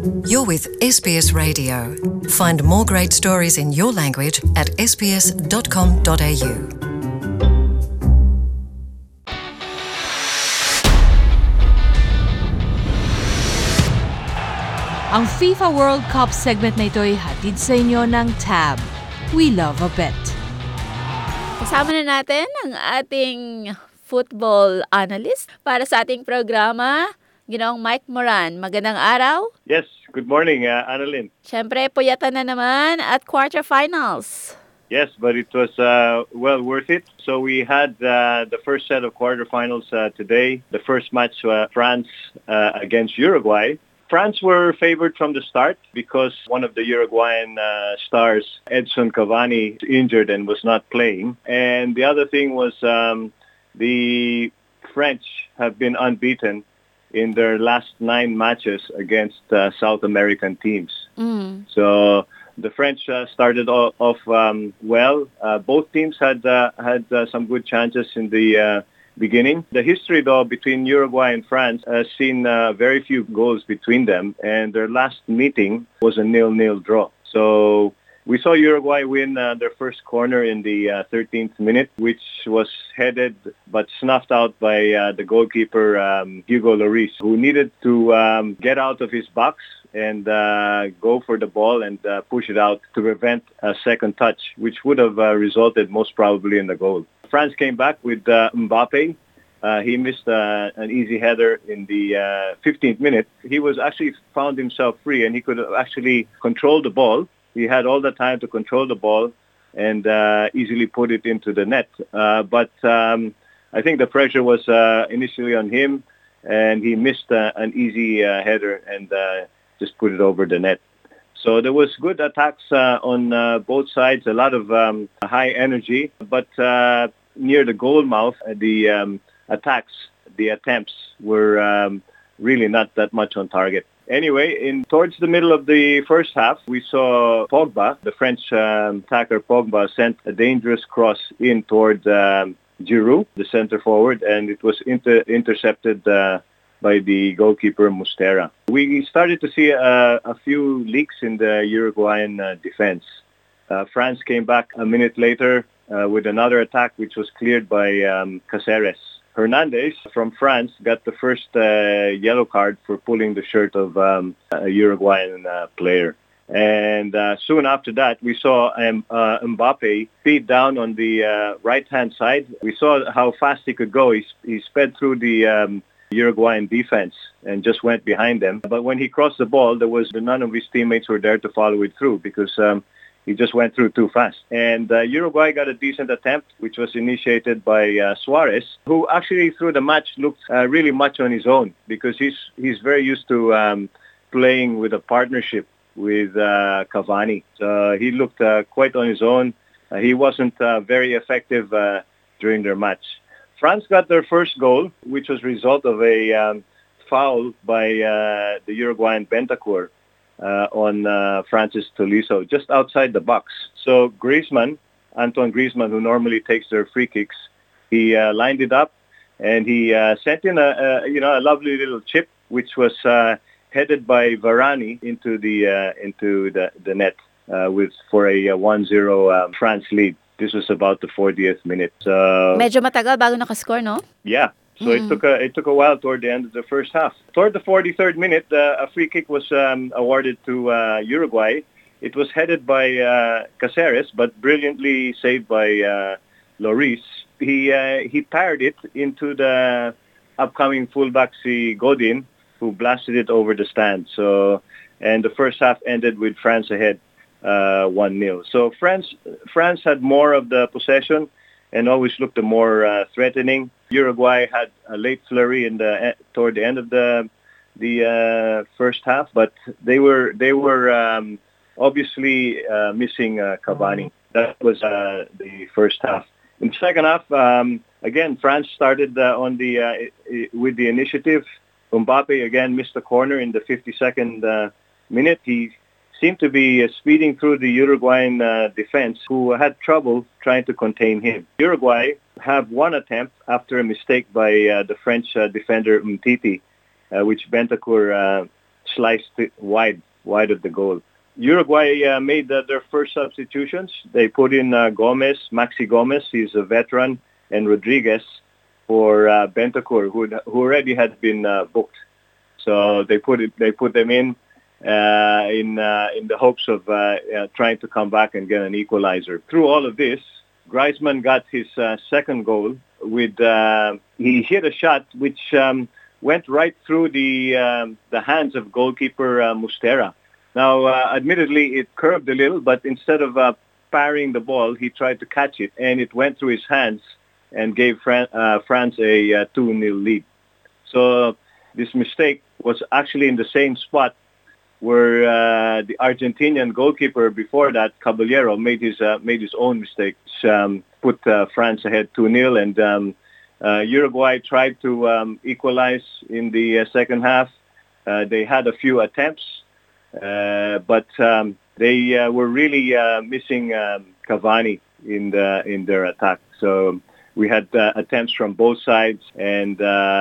You're with SBS Radio. Find more great stories in your language at sbs.com.au. Ang FIFA World Cup segment na ito'y hatid sa inyo ng TAB. We love a bet. Kasama na natin ang ating football analyst para sa ating programa, Ginoong Mike Moran. Magandang araw. Yes, good morning, Annalyn. Siyempre, puyatan na naman at quarterfinals. Yes, but it was well worth it. So we had the first set of quarterfinals today. The first match, France against Uruguay. France were favored from the start because one of the Uruguayan stars, Edson Cavani, injured and was not playing. And the other thing was the French have been unbeaten in their last 9 matches against South American teams. So the French started off well. Both teams had some good chances in the beginning. The history, though, between Uruguay and France has seen very few goals between them, and their last meeting was a 0-0 draw. So we saw Uruguay win their first corner in the 13th minute, which was headed but snuffed out by the goalkeeper, Hugo Lloris, who needed to get out of his box and go for the ball and push it out to prevent a second touch, which would have resulted most probably in the goal. France came back with Mbappe. He missed an easy header in the 15th minute. He was actually found himself free, and he could actually control the ball. He had all the time to control the ball and easily put it into the net. But I think the pressure was initially on him, and he missed an easy header and just put it over the net. So there was good attacks on both sides, a lot of high energy, but near the goal mouth, the attempts were really not that much on target. Anyway, towards the middle of the first half, we saw Pogba, the French attacker Pogba, sent a dangerous cross in toward Giroud, the center forward, and it was intercepted by the goalkeeper Mustera. We started to see a few leaks in the Uruguayan defense. France came back a minute later with another attack, which was cleared by Caceres. Hernandez from France got the first yellow card for pulling the shirt of a Uruguayan player. And soon after that, we saw Mbappe speed down on the right-hand side. We saw how fast he could go. He sped through the Uruguayan defense and just went behind them. But when he crossed the ball, none of his teammates were there to follow it through because he just went through too fast. And Uruguay got a decent attempt, which was initiated by Suarez, who actually through the match looked really much on his own because he's very used to playing with a partnership with Cavani. So he looked quite on his own. He wasn't very effective during their match. France got their first goal, which was a result of a foul by the Uruguayan Bentancur on Francis Tolisso, just outside the box. So Antoine Griezmann, who normally takes their free kicks, he lined it up and he sent in a lovely little chip, which was headed by Varane into the net for a 1-0 France lead. This was about the 40th minute. Medyo matagal bago nakascore, no? Yeah. So it took a while toward the end of the first half. Toward the 43rd minute, a free kick was awarded to Uruguay. It was headed by Caceres, but brilliantly saved by Lloris. He parried it into the upcoming fullback, Godin, who blasted it over the stand. And the first half ended with France ahead 1-0. So France had more of the possession and always looked more threatening. Uruguay had a late flurry toward the end of the first half, but they were obviously missing Cavani. That was the first half. In the second half, again, France started with the initiative. Mbappe again missed a corner in the 52nd minute. He seemed to be speeding through the Uruguayan defense, who had trouble trying to contain him. Uruguay have one attempt after a mistake by the French defender Umtiti, which Bentancur sliced it wide of the goal. Uruguay made their first substitutions. They put in Maxi Gomez, he's a veteran, and Rodriguez for Bentancur, who already had been booked. So they put them in the hopes of trying to come back and get an equalizer. Through all of this, Griezmann got his second goal with he hit a shot which went right through the hands of goalkeeper Mustera. Now, admittedly, it curved a little, but instead of parrying the ball, he tried to catch it, and it went through his hands and gave France a 2-0 lead. So this mistake was actually in the same spot where the Argentinian goalkeeper before that, Caballero, made his own mistake, put France ahead 2-0, and Uruguay tried to equalize in the second half. They had a few attempts, but they were really missing Cavani in their attack. So we had attempts from both sides, and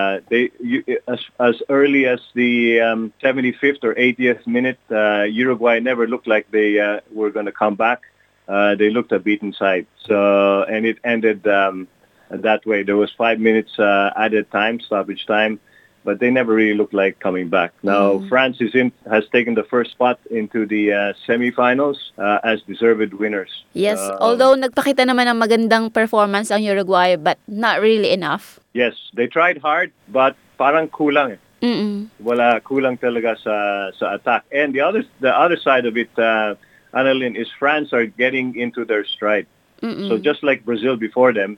as early as the 75th or 80th minute, Uruguay never looked like they were going to come back. They looked a beaten side. So, and it ended that way. There was 5 minutes added time, stoppage time, but they never really looked like coming back. Now, France has taken the first spot into the semifinals as deserved winners. Yes, although nagpakita naman ng magandang performance ang Uruguay, but not really enough. Yes, they tried hard, but parang kulang. Wala, kulang talaga sa attack. And the other side of it, Annalyn, is France are getting into their stride. So just like Brazil before them,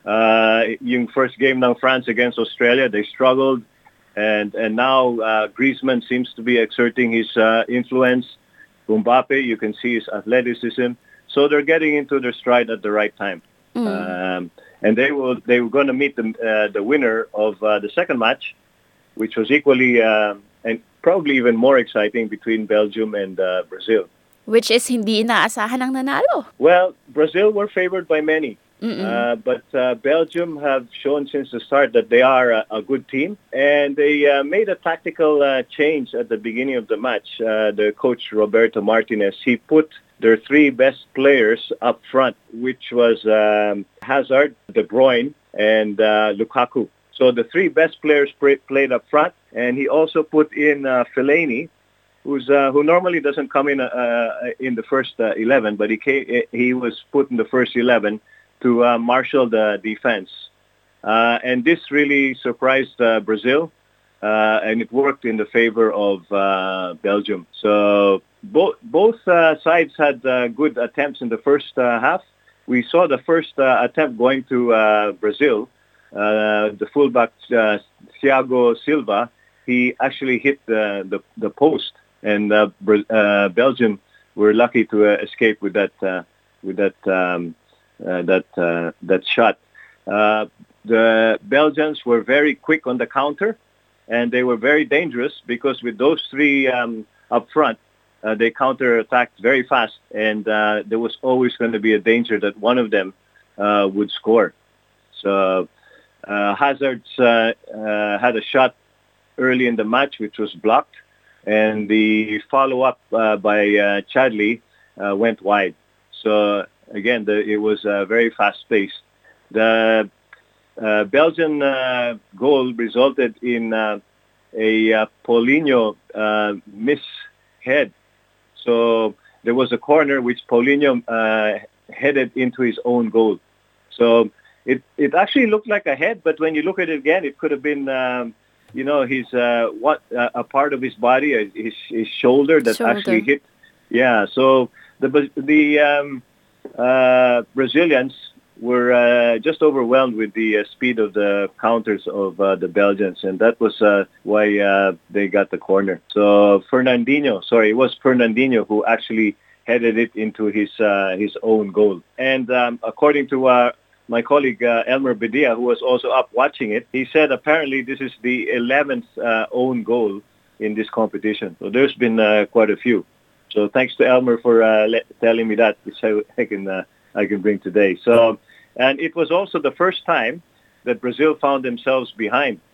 yung first game ng France against Australia, they struggled. And now Griezmann seems to be exerting his influence. Mbappe, you can see his athleticism. So they're getting into their stride at the right time. And they were going to meet the winner of the second match, which was equally and probably even more exciting between Belgium and Brazil. Which is hindi inaasahan ang nanalo. Well, Brazil were favored by many. But Belgium have shown since the start that they are a good team, and they made a tactical change at the beginning of the match. The coach, Roberto Martinez, he put their three best players up front, which was Hazard, De Bruyne, and Lukaku. So the three best players played up front, and he also put in Fellaini, who normally doesn't come in the first 11, but he was put in the first 11 to marshal the defense. And this really surprised Brazil, and it worked in the favor of Belgium. So both sides had good attempts in the first half. We saw the first attempt going to Brazil. The fullback, Thiago Silva, he actually hit the post, and Belgium were lucky to escape with that shot. The Belgians were very quick on the counter, and they were very dangerous because with those three up front, they counter-attacked very fast, and there was always going to be a danger that one of them would score. So Hazard had a shot early in the match which was blocked, and the follow-up by Chadli went wide. So again, it was very fast-paced. The Belgian goal resulted in a Paulinho mishead. So there was a corner which Paulinho headed into his own goal. So it actually looked like a head, but when you look at it again, it could have been his a part of his body, his shoulder that actually hit. Yeah. So the Brazilians were just overwhelmed with the speed of the counters of the Belgians, and that was why they got the corner. So it was Fernandinho who actually headed it into his own goal. And according to my colleague Elmer Bedia, who was also up watching it, he said apparently this is the 11th own goal in this competition. So there's been quite a few. So thanks to Elmer for telling me that, which I can bring today. So, and it was also the first time that Brazil found themselves behind.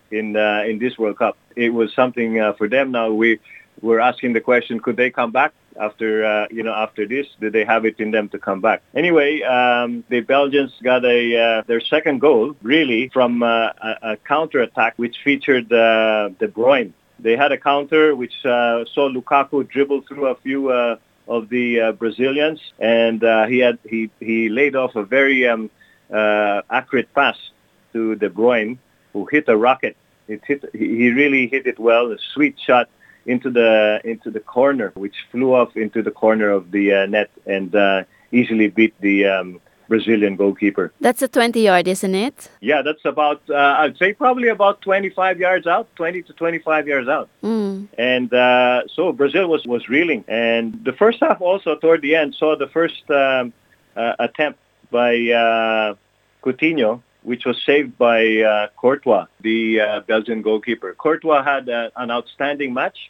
in this World Cup. It was something for them. Now we're asking the question: could they come back after after this? Do they have it in them to come back? Anyway, the Belgians got their second goal really from a counter attack which featured De Bruyne. They had a counter which saw Lukaku dribble through a few of the Brazilians, and he laid off a very accurate pass to De Bruyne, who hit a rocket. He really hit it well, a sweet shot into the corner, which flew off into the corner of the net and easily beat the Brazilian goalkeeper. That's a 20-yard, isn't it? Yeah, that's about, I'd say probably about 25 yards out, 20 to 25 yards out. And so Brazil was reeling. And the first half also, toward the end, saw the first attempt by Coutinho, which was saved by Courtois, the Belgian goalkeeper. Courtois had an outstanding match.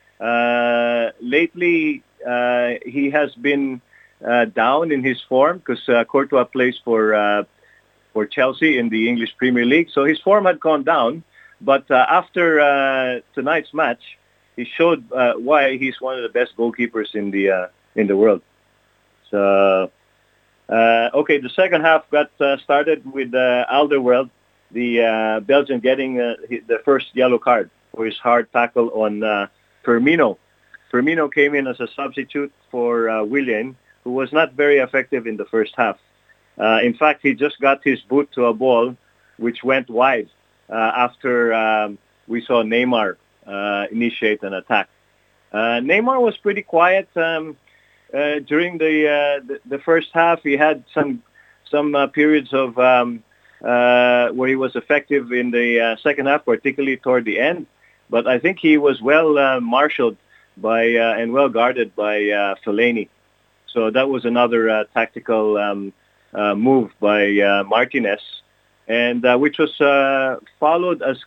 Lately, he has been down in his form because Courtois plays for Chelsea in the English Premier League. So his form had gone down. But after tonight's match, he showed why he's one of the best goalkeepers in the world. So, okay, the second half got started with Alderweireld, the Belgian getting the first yellow card for his hard tackle on Firmino. Firmino came in as a substitute for Willian, who was not very effective in the first half. In fact, he just got his boot to a ball which went wide after we saw Neymar initiate an attack. Neymar was pretty quiet during the first half. He had some periods of where he was effective in the second half, particularly toward the end. But I think he was well marshaled by and well guarded by Fellaini. So that was another tactical move by Martinez, and which was followed as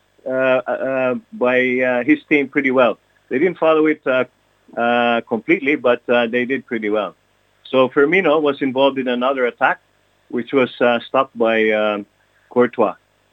by his team pretty well. They didn't follow it completely, but they did pretty well. So Firmino was involved in another attack, which was stopped by Courtois.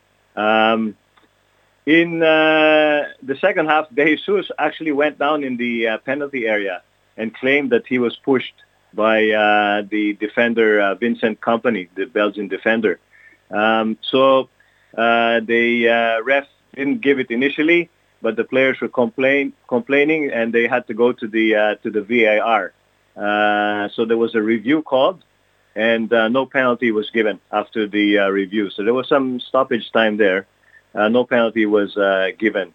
In the second half, De Jesus actually went down in the penalty area and claimed that he was pushed by the defender, Vincent Kompany, the Belgian defender. So the ref didn't give it initially, but the players were complaining, and they had to go to the VAR. So there was a review called, and no penalty was given after the review. So there was some stoppage time there. No penalty was given.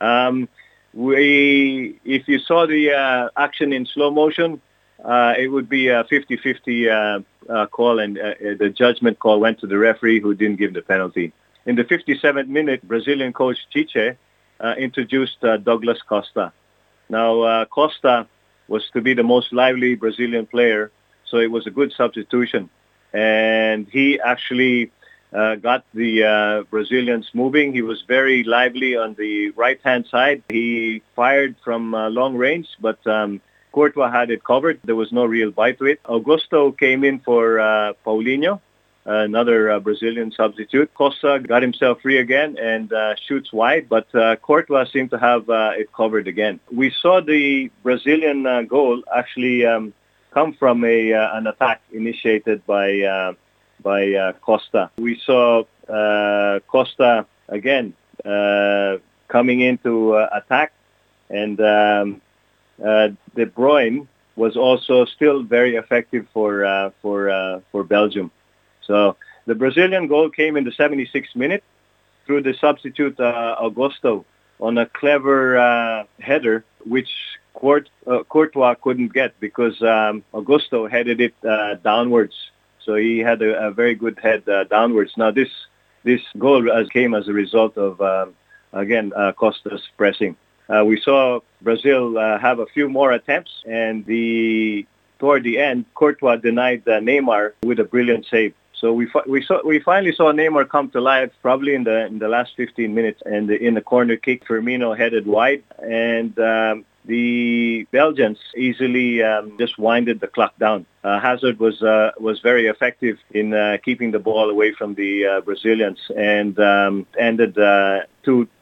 If you saw the action in slow motion, it would be a 50-50 call, and the judgment call went to the referee, who didn't give the penalty. In the 57th minute, Brazilian coach Tite introduced Douglas Costa. Now, Costa was to be the most lively Brazilian player, so it was a good substitution. And he actually got the Brazilians moving. He was very lively on the right-hand side. He fired from long range, but Courtois had it covered. There was no real bite to it. Augusto came in for Paulinho, another Brazilian substitute. Costa got himself free again and shoots wide, but Courtois seemed to have it covered again. We saw the Brazilian goal actually come from an attack initiated by Costa. We saw Costa again coming into attack, and De Bruyne was also still very effective for Belgium. So the Brazilian goal came in the 76th minute through the substitute Augusto on a clever header, which Courtois couldn't get because Augusto headed it downwards. So he had a very good head downwards. Now this goal came as a result of again Costa's pressing. We saw Brazil have a few more attempts, and toward the end, Courtois denied Neymar with a brilliant save. So we finally saw Neymar come to life, probably in the last 15 minutes, and in the corner kick, Firmino headed wide, and the Belgians easily just winded the clock down. Hazard was very effective in keeping the ball away from the Brazilians, and ended 2-2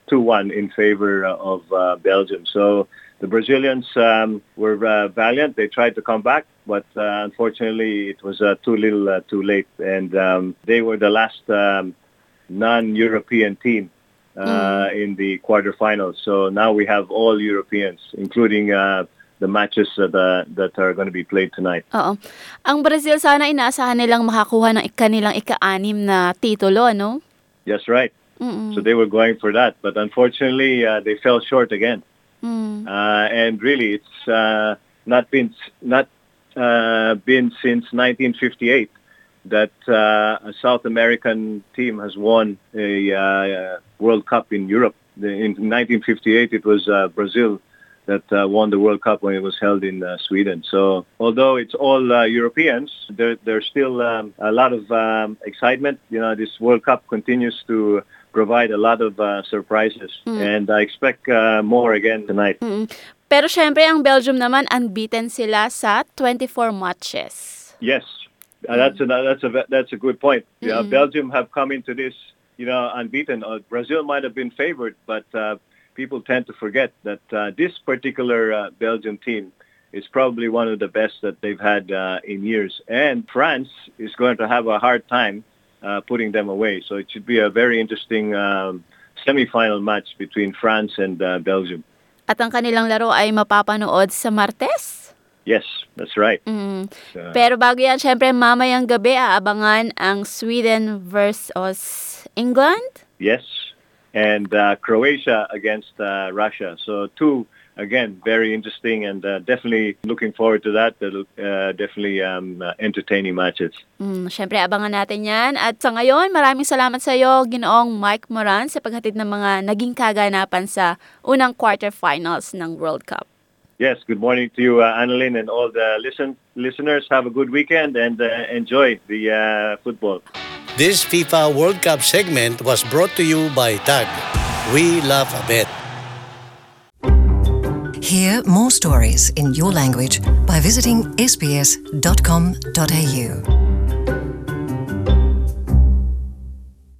2-1 in favor of Belgium. So the Brazilians were valiant. They tried to come back, but unfortunately it was too little too late. And they were the last non-European team in the quarterfinals. So now we have all Europeans, including the matches that are going to be played tonight. Oo. Ang Brazil sana inaasahan nilang makakuha ng kanilang ika-6 na titulo, no? That's right. So they were going for that, but unfortunately they fell short again. And really, it's not been since 1958 that a South American team has won a World Cup in Europe. In 1958, it was Brazil that won the World Cup when it was held in Sweden. So although it's all Europeans, there's still a lot of excitement. You know, this World Cup continues to provide a lot of surprises. And I expect more again tonight. Pero syempre, ang Belgium naman, unbeaten sila sa 24 matches. Yes, that's a good point. Yeah, Belgium have come into this, unbeaten. Brazil might have been favored, but people tend to forget that this particular Belgium team is probably one of the best that they've had in years. And France is going to have a hard time putting them away. So it should be a very interesting semi-final match between France and Belgium. At ang kanilang laro ay mapapanood sa Martes? Yes, that's right. Pero bago yan, syempre mamayang gabi aabangan ang Sweden versus England? Yes, and Croatia against Russia. So two, again, very interesting and definitely looking forward to that. Definitely entertaining matches. Syempre abangan natin yan. At sa ngayon, maraming salamat sa iyo, Ginoong Mike Moran, sa paghatid ng mga naging kaganapan sa unang quarterfinals ng World Cup. Yes, good morning to you, Annalyn, and all the listeners. Have a good weekend and enjoy the football. This FIFA World Cup segment was brought to you by TAG. We love a bet. Hear more stories in your language by visiting sbs.com.au.